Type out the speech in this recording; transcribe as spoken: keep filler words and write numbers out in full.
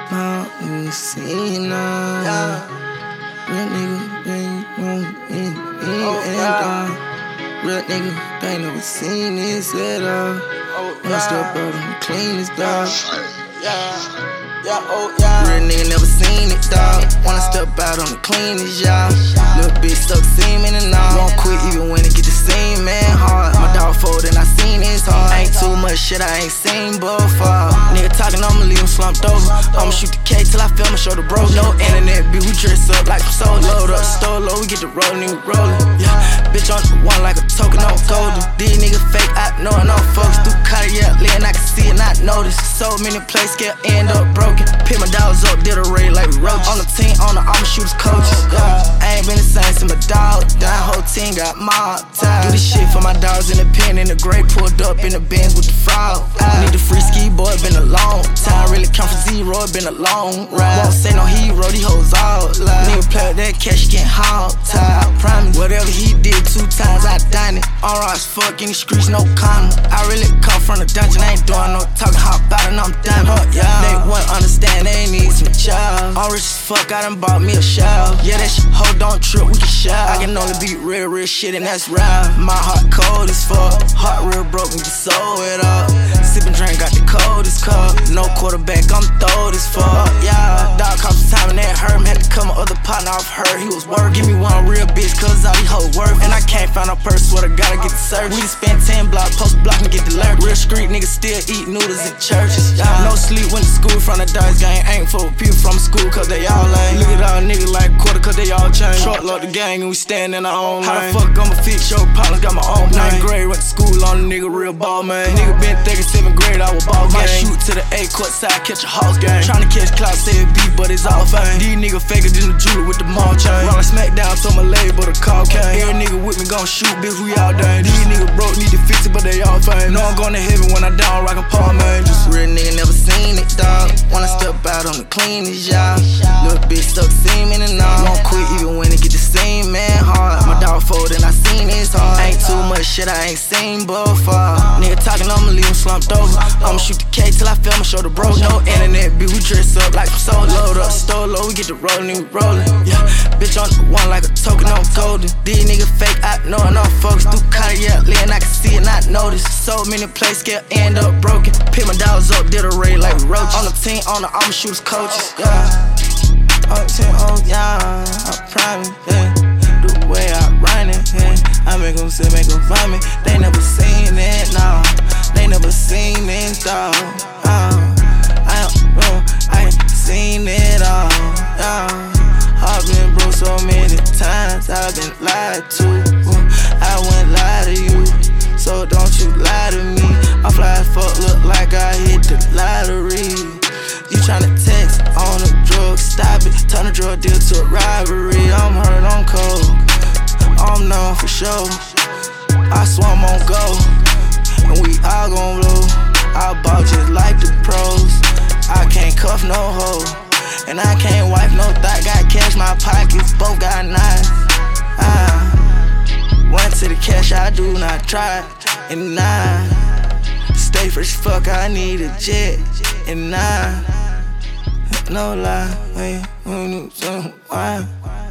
Now you see now. Yeah. Real nigga, they ain't want me. Oh, And yeah. uh, real nigga, they ain't never seen this at all. Oh, When I step yeah. out, I'm the cleanest dog. Yeah. Yeah, oh, yeah. Real nigga never seen it, dog. When I step out, I'm the cleanest, y'all. Little bitch stuck semen and all. Won't quit even when it get the same man hard. My dog fold and I seen his heart. Ain't too much shit I ain't seen before. Nigga talking, I'ma leave him slumped over. I'ma shoot the K till I feel my shoulder broke. No internet, bitch, we dress up like some soul. Load up, store low, we get the rollin', we rollin'. Yeah, bitch on the one like a token on golden. These niggas fake, I know I know folks. Through Cartier, and I can see it, not notice. So many plays, scale end up broken. Pick my dogs up, did a raid like roach. On the team, on the I'ma shooters coaches. Yeah, I ain't been the same since my dog died. Whole team got mobbed. Do this shit for my dogs in the pen, in the grave, pulled up in the Benz with the frog. I need a free ski, boy, it been a long time. Really come from zero, it been a long ride. Won't say no hero, these hoes all lie. Nigga play with that cash, get hog tied. I promise, whatever he did two times, I done it. On raw as fuck in the streets, no comment. I really come from the dungeon, I ain't doing no talking, hop out and I'm done. Huh, yeah. They wouldn't understand, they need some child. I'm rich as fuck, I done bought me a shell. Yeah, that shit, hoe don't trip, we can shout. I can only beat real, real shit, and that's real. My heart cold as fuck, heart real broken, just sew it up. Sippin' drink, got the coldest cup. No quarterback, I'm throwed as fuck. Yeah, dog caught some time and that hurt me. Had to cut my other partner off her, he was work. Give me one real bitch, cause all these hoes worth. And I can't find a purse, swear to God, I get the search. We just spent ten block, post block and get the lurk. Real street niggas still eat noodles in churches. Yeah, no sleep, went to school from the dice gang. Ain't for people from school, cause they all lame. Look at all niggas like quarter, cause they all change. Truck load the gang and we stand in our own lane. How the fuck I'ma fix your problems, got my own name. Ninth grade, went to school on a nigga, real ball man. Nigga been thinking seventh grade, I was ball gang. Might shoot to the A court side, catch a house game. Tryna catch clout, say it beat, but it's all fame. These niggas faker than the jeweler with the mall chain. Rollin' smack down to my leg, but the call came. Every nigga with me gon' shoot, bitch, we all done. These niggas broke, need to fix it, but they all fame. Know I'm going to heaven when I down, rockin' palm man. Just real nigga never seen it, dog. When I step out, I'm the cleanest, y'all. Little bitch stuck semen and all. Won't quit even when it get the same man hard. My dog fold and I seen his heart. Ain't too much shit I ain't seen before. Nigga talking, I'ma leave him slumped over. I'ma shoot the K till I feel my shoulder broke. No internet, bitch, we dress up like some soul. Load up, store low, we get the rollin', we rollin'. Yeah, bitch on the one like a token on golden. These niggas fake, I know I know folks. Through Cartier, and I can see it, not notice. So many plays, scale end up broken. Pick my dogs up, did a raid like roach. On the team, on the I'ma shooters coaches. Yeah, on the team, oh yeah, I promise, yeah. The way I run it, yeah. I make them sit, make them find me. They never seen it, no. They never seen it, dog. Uh, I, uh, I ain't seen it all, yeah. I've been broke so many times, I've been lied to. I wouldn't lie to you, so don't you lie to me. I fly as fuck, look like I hit the lottery. You tryna text on a drug, stop it. Turn a drug deal to a rivalry. I'm hurt, I'm cold, I'm known for sure. I swear I'm on go, and we all gon' blow. I ball just like the pros. I can't cuff no hoe, and I can't wipe no thought. Got cash, my pockets both got knives. I went to the cash, I do not try. And nah, stay fresh, fuck, I need a jet. And nah, no lie, wait, wait, wait, wait, wait.